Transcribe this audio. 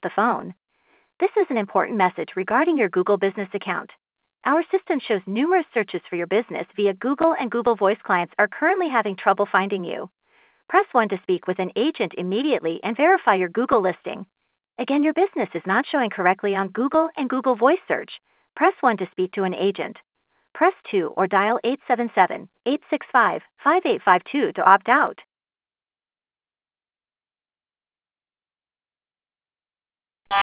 the phone. This is an important message regarding your Google Business account. Our system shows numerous searches for your business via Google, and Google Voice clients are currently having trouble finding you. Press 1 to speak with an agent immediately and verify your Google listing. Again, your business is not showing correctly on Google and Google Voice search. Press 1 to speak to an agent. Press 2 or dial 877-865-5852 to opt out.